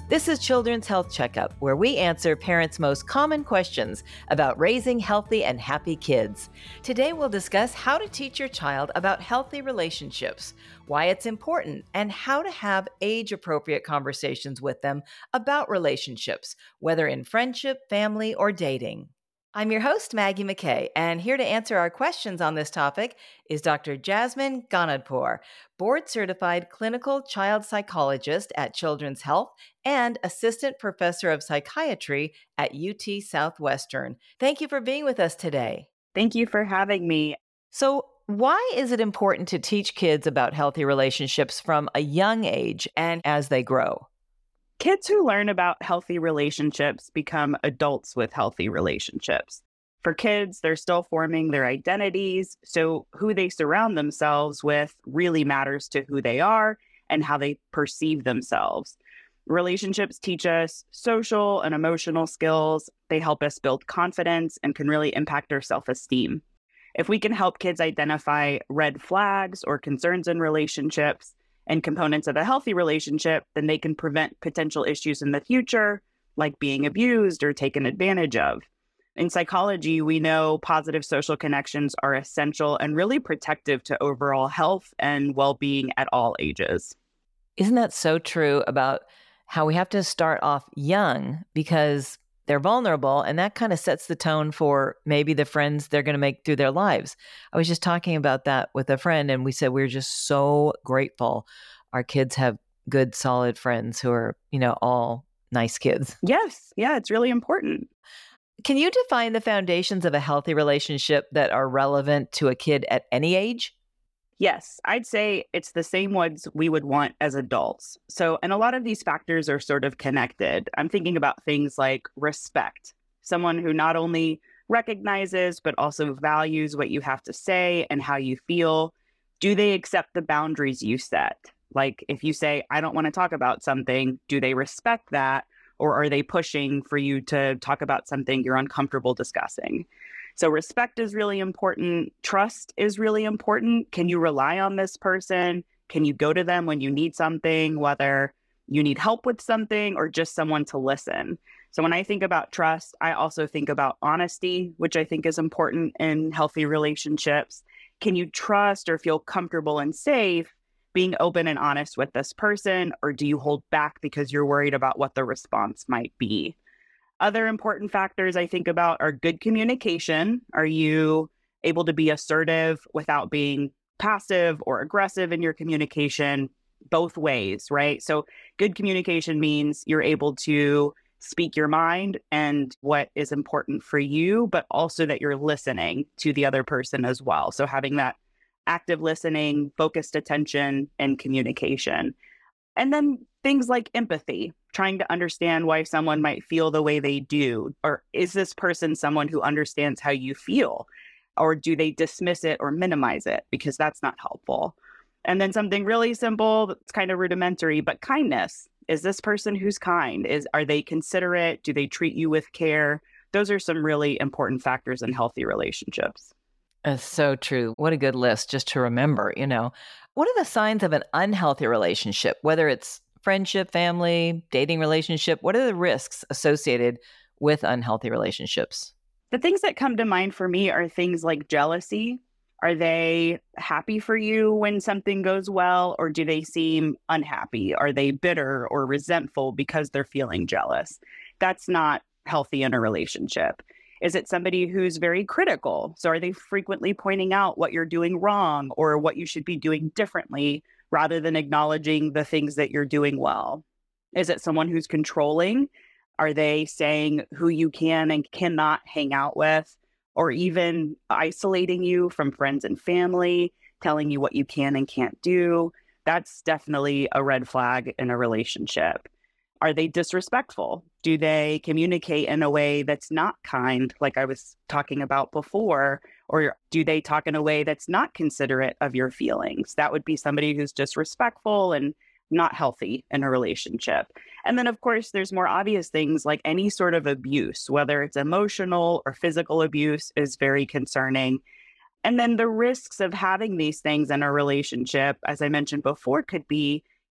This is Children's Health Checkup, where we answer parents' most common questions about raising healthy and happy kids. Today, we'll discuss how to teach your child about healthy relationships, why it's important, and how to have age-appropriate conversations with them about relationships, whether in friendship, family, or dating. I'm your host, Maggie McKay, and here to answer our questions on this topic is Dr. Jasmine Ganadpour, board-certified clinical child psychologist at Children's Health and assistant professor of psychiatry at UT Southwestern. Thank you for being with us today. Thank you for having me. So, why is it important to teach kids about healthy relationships from a young age and as they grow? Kids who learn about healthy relationships become adults with healthy relationships. For kids, they're still forming their identities, so who they surround themselves with really matters to who they are and how they perceive themselves. Relationships teach us social and emotional skills. They help us build confidence and can really impact our self-esteem. If we can help kids identify red flags or concerns in relationships and components of a healthy relationship, then they can prevent potential issues in the future, like being abused or taken advantage of. In psychology, we know positive social connections are essential and really protective to overall health and well-being at all ages. Isn't that so true about how we have to start off young because they're vulnerable, and that kind of sets the tone for maybe the friends they're going to make through their lives. I was just talking about that with a friend, and we said we're just so grateful our kids have good, solid friends who are, all nice kids. Yes. Yeah, it's really important. Can you define the foundations of a healthy relationship that are relevant to a kid at any age? Yes, I'd say it's the same ones we would want as adults. And a lot of these factors are sort of connected. I'm thinking about things like respect, someone who not only recognizes, but also values what you have to say and how you feel. Do they accept the boundaries you set? Like if you say, I don't want to talk about something, do they respect that? Or are they pushing for you to talk about something you're uncomfortable discussing? So respect is really important. Trust is really important. Can you rely on this person? Can you go to them when you need something, whether you need help with something or just someone to listen? So when I think about trust, I also think about honesty, which I think is important in healthy relationships. Can you trust or feel comfortable and safe being open and honest with this person? Or do you hold back because you're worried about what the response might be? Other important factors I think about are good communication. Are you able to be assertive without being passive or aggressive in your communication? Both ways, right? So good communication means you're able to speak your mind and what is important for you, but also that you're listening to the other person as well. So having that active listening, focused attention, and communication. And then things like empathy, trying to understand why someone might feel the way they do. Or is this person someone who understands how you feel? Or do they dismiss it or minimize it? Because that's not helpful. And then something really simple, that's kind of rudimentary, but kindness. Is this person who's kind? Are they considerate? Do they treat you with care? Those are some really important factors in healthy relationships. That's so true. What a good list just to remember, What are the signs of an unhealthy relationship, whether it's friendship, family, dating relationship? What are the risks associated with unhealthy relationships? The things that come to mind for me are things like jealousy. Are they happy for you when something goes well, or do they seem unhappy? Are they bitter or resentful because they're feeling jealous? That's not healthy in a relationship. Is it somebody who's very critical? So are they frequently pointing out what you're doing wrong or what you should be doing differently rather than acknowledging the things that you're doing well? Is it someone who's controlling? Are they saying who you can and cannot hang out with, or even isolating you from friends and family, telling you what you can and can't do? That's definitely a red flag in a relationship. Are they disrespectful? Do they communicate in a way that's not kind, like I was talking about before? Or do they talk in a way that's not considerate of your feelings? That would be somebody who's disrespectful and not healthy in a relationship. And then, of course, there's more obvious things like any sort of abuse, whether it's emotional or physical abuse, is very concerning. And then the risks of having these things in a relationship, as I mentioned before, could be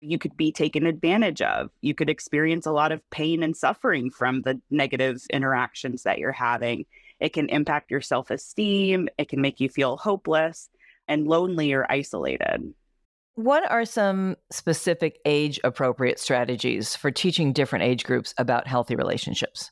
You could be taken advantage of. You could experience a lot of pain and suffering from the negative interactions that you're having. It can impact your self-esteem. It can make you feel hopeless and lonely or isolated. What are some specific age appropriate strategies for teaching different age groups about healthy relationships?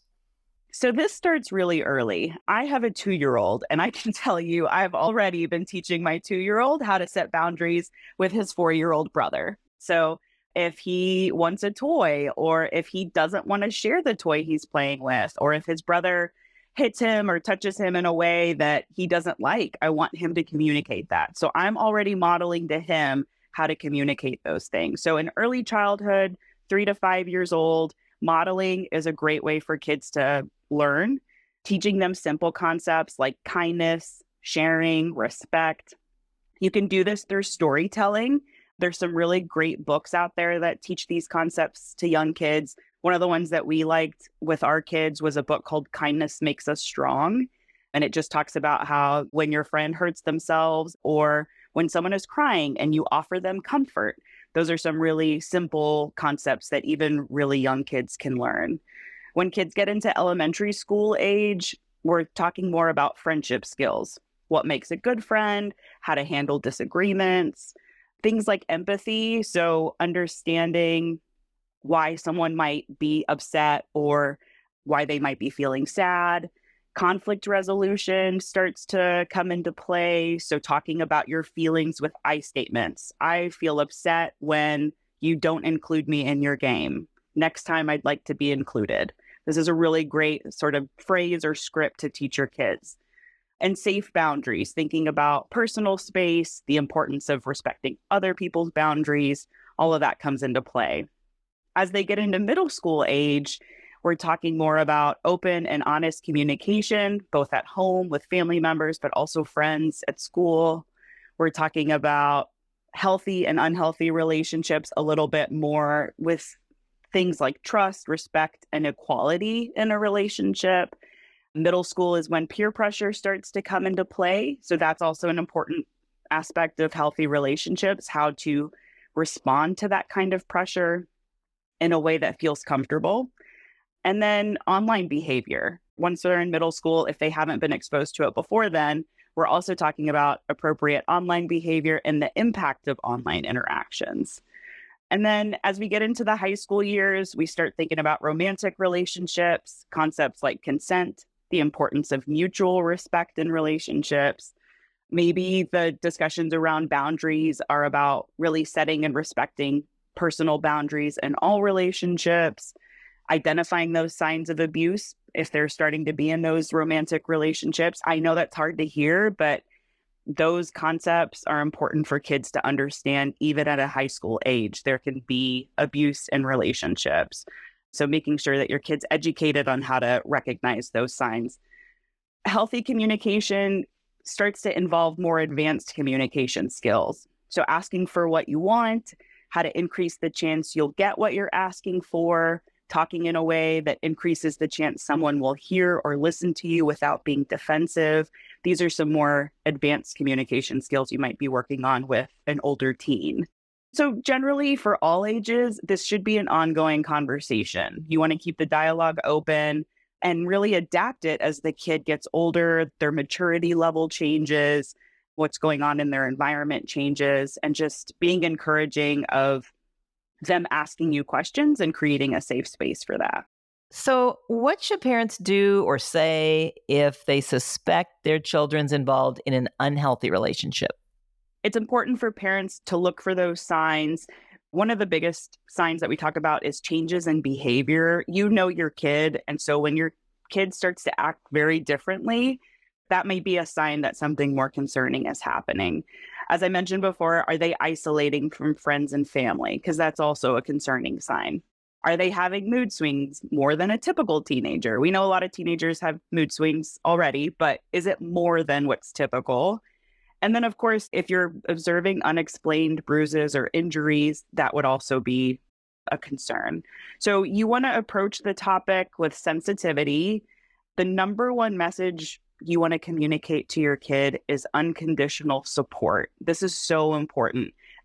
So this starts really early. I have a 2-year-old, and I can tell you, I've already been teaching my 2-year-old how to set boundaries with his 4-year-old brother. So if he wants a toy, or if he doesn't want to share the toy he's playing with, or if his brother hits him or touches him in a way that he doesn't like, I want him to communicate that. So I'm already modeling to him how to communicate those things. So in early childhood, 3 to 5 years old, modeling is a great way for kids to learn, teaching them simple concepts like kindness, sharing, respect. You can do this through storytelling. There's some really great books out there that teach these concepts to young kids. One of the ones that we liked with our kids was a book called Kindness Makes Us Strong. And it just talks about how when your friend hurts themselves or when someone is crying and you offer them comfort, those are some really simple concepts that even really young kids can learn. When kids get into elementary school age, we're talking more about friendship skills, what makes a good friend, how to handle disagreements, things like empathy. So understanding why someone might be upset or why they might be feeling sad. Conflict resolution starts to come into play. So talking about your feelings with I statements. I feel upset when you don't include me in your game. Next time I'd like to be included. This is a really great sort of phrase or script to teach your kids. And safe boundaries, thinking about personal space, the importance of respecting other people's boundaries, all of that comes into play. As they get into middle school age, we're talking more about open and honest communication, both at home with family members, but also friends at school. We're talking about healthy and unhealthy relationships a little bit more with things like trust, respect, and equality in a relationship. Middle school is when peer pressure starts to come into play. So that's also an important aspect of healthy relationships, how to respond to that kind of pressure in a way that feels comfortable. And then online behavior. Once they're in middle school, if they haven't been exposed to it before then, we're also talking about appropriate online behavior and the impact of online interactions. And then as we get into the high school years, we start thinking about romantic relationships, concepts like consent, the importance of mutual respect in relationships. Maybe the discussions around boundaries are about really setting and respecting personal boundaries in all relationships, identifying those signs of abuse if they're starting to be in those romantic relationships. I know that's hard to hear, but those concepts are important for kids to understand even at a high school age. There can be abuse in relationships. So making sure that your kid's educated on how to recognize those signs. Healthy communication starts to involve more advanced communication skills. So asking for what you want, how to increase the chance you'll get what you're asking for, talking in a way that increases the chance someone will hear or listen to you without being defensive. These are some more advanced communication skills you might be working on with an older teen. So generally, for all ages, this should be an ongoing conversation. You want to keep the dialogue open and really adapt it as the kid gets older, their maturity level changes, what's going on in their environment changes, and just being encouraging of them asking you questions and creating a safe space for that. So, what should parents do or say if they suspect their children's involved in an unhealthy relationship? It's important for parents to look for those signs. One of the biggest signs that we talk about is changes in behavior. You know your kid. And so when your kid starts to act very differently, that may be a sign that something more concerning is happening. As I mentioned before, are they isolating from friends and family? Because that's also a concerning sign. Are they having mood swings more than a typical teenager? We know a lot of teenagers have mood swings already, but is it more than what's typical? And then, of course, if you're observing unexplained bruises or injuries, that would also be a concern. So you want to approach the topic with sensitivity. The number one message you want to communicate to your kid is unconditional support. This is so important.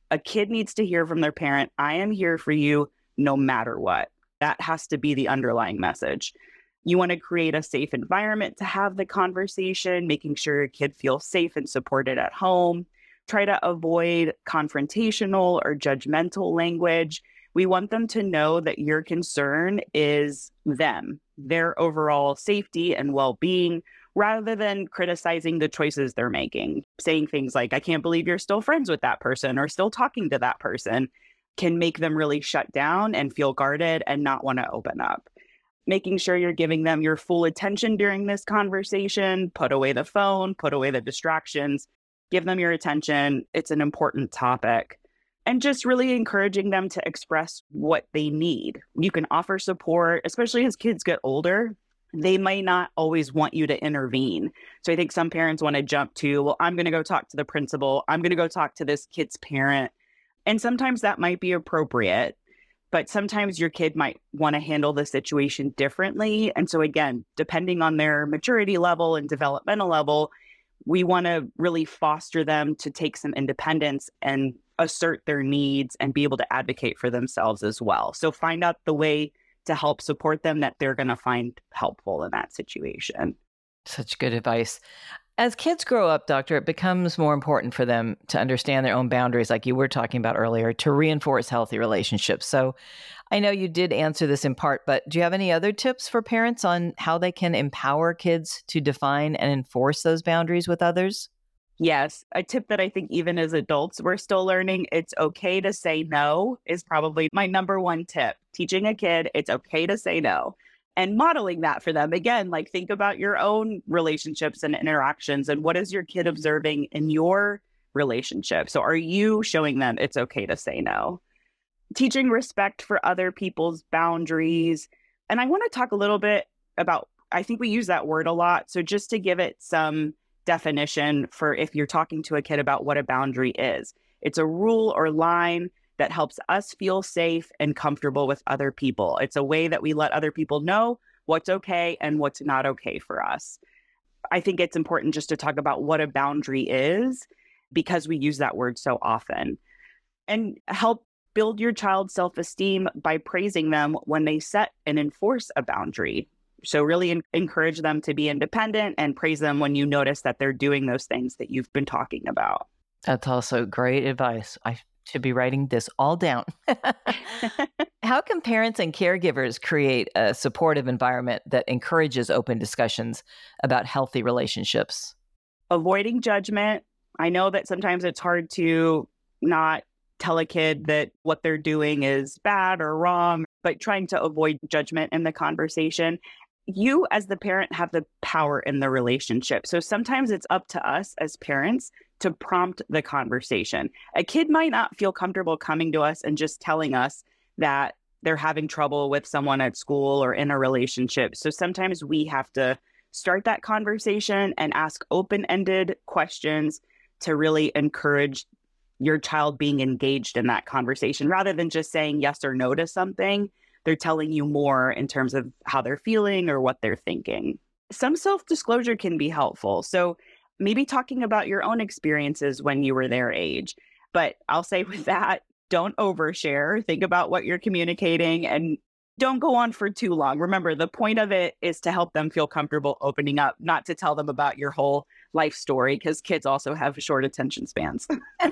A kid needs to hear from their parent, I am here for you no matter what. That has to be the underlying message. You want to create a safe environment to have the conversation, making sure your kid feels safe and supported at home. Try to avoid confrontational or judgmental language. We want them to know that your concern is them, their overall safety and well-being, rather than criticizing the choices they're making. Saying things like, I can't believe you're still friends with that person or still talking to that person, can make them really shut down and feel guarded and not want to open up. Making sure you're giving them your full attention during this conversation, put away the phone, put away the distractions, give them your attention. It's an important topic. And just really encouraging them to express what they need. You can offer support, especially as kids get older. They might not always want you to intervene. So I think some parents want to jump to, well, I'm going to go talk to the principal. I'm going to go talk to this kid's parent. And sometimes that might be appropriate, but sometimes your kid might want to handle the situation differently. And so again, depending on their maturity level and developmental level, we want to really foster them to take some independence and assert their needs and be able to advocate for themselves as well. So find out the way to help support them that they're going to find helpful in that situation. Such good advice. As kids grow up, doctor, it becomes more important for them to understand their own boundaries, like you were talking about earlier, to reinforce healthy relationships. So I know you did answer this in part, but do you have any other tips for parents on how they can empower kids to define and enforce those boundaries with others? Yes. A tip that I think even as adults, we're still learning, it's okay to say no is probably my number one tip. Teaching a kid, it's okay to say no. And modeling that for them. Again, like think about your own relationships and interactions and what is your kid observing in your relationship? So are you showing them it's okay to say no? Teaching respect for other people's boundaries. And I want to talk a little bit about, I think we use that word a lot. So just to give it some definition for if you're talking to a kid about what a boundary is, it's a rule or line that helps us feel safe and comfortable with other people. It's a way that we let other people know what's okay and what's not okay for us. I think it's important just to talk about what a boundary is because we use that word so often. And help build your child's self-esteem by praising them when they set and enforce a boundary. So really encourage them to be independent and praise them when you notice that they're doing those things that you've been talking about. That's also great advice. I should be writing this all down. How can parents and caregivers create a supportive environment that encourages open discussions about healthy relationships? Avoiding judgment. I know that sometimes it's hard to not tell a kid that what they're doing is bad or wrong, but trying to avoid judgment in the conversation. You as the parent have the power in the relationship. So sometimes it's up to us as parents to prompt the conversation. A kid might not feel comfortable coming to us and just telling us that they're having trouble with someone at school or in a relationship. So sometimes we have to start that conversation and ask open-ended questions to really encourage your child being engaged in that conversation rather than just saying yes or no to something. They're telling you more in terms of how they're feeling or what they're thinking. Some self-disclosure can be helpful. So maybe talking about your own experiences when you were their age. But I'll say with that, don't overshare. Think about what you're communicating and don't go on for too long. Remember, the point of it is to help them feel comfortable opening up, not to tell them about your whole life story, because kids also have short attention spans.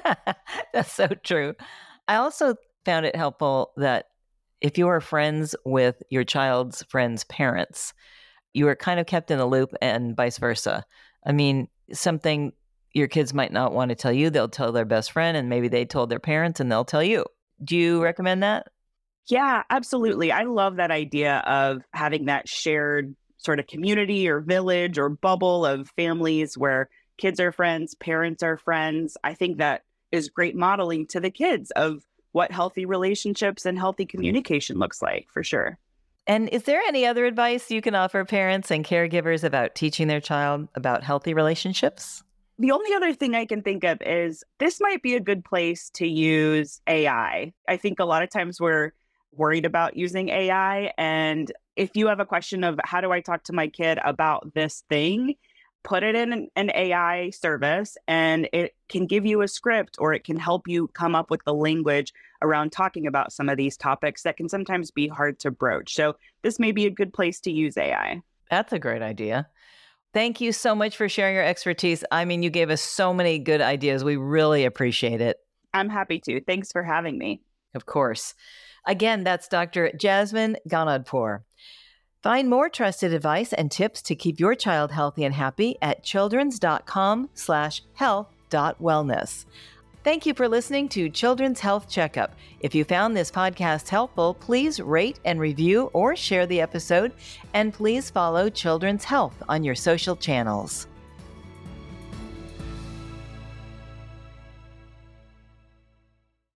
That's so true. I also found it helpful that if you are friends with your child's friends' parents, you are kind of kept in the loop and vice versa. I mean, something your kids might not want to tell you, they'll tell their best friend, and maybe they told their parents and they'll tell you. Do you recommend that? Yeah, absolutely. I love that idea of having that shared sort of community or village or bubble of families where kids are friends, parents are friends. I think that is great modeling to the kids of what healthy relationships and healthy communication looks like, for sure. And is there any other advice you can offer parents and caregivers about teaching their child about healthy relationships? The only other thing I can think of is this might be a good place to use AI. I think a lot of times we're worried about using AI. And if you have a question of how do I talk to my kid about this thing, put it in an AI service and it can give you a script, or it can help you come up with the language around talking about some of these topics that can sometimes be hard to broach. So this may be a good place to use AI. That's a great idea. Thank you so much for sharing your expertise. I mean, you gave us so many good ideas. We really appreciate it. I'm happy to. Thanks for having me. Of course. Again, that's Dr. Jasmine Ganadpour. Find more trusted advice and tips to keep your child healthy and happy at childrens.com/health.wellness. Thank you for listening to Children's Health Checkup. If you found this podcast helpful, please rate and review or share the episode, and please follow Children's Health on your social channels.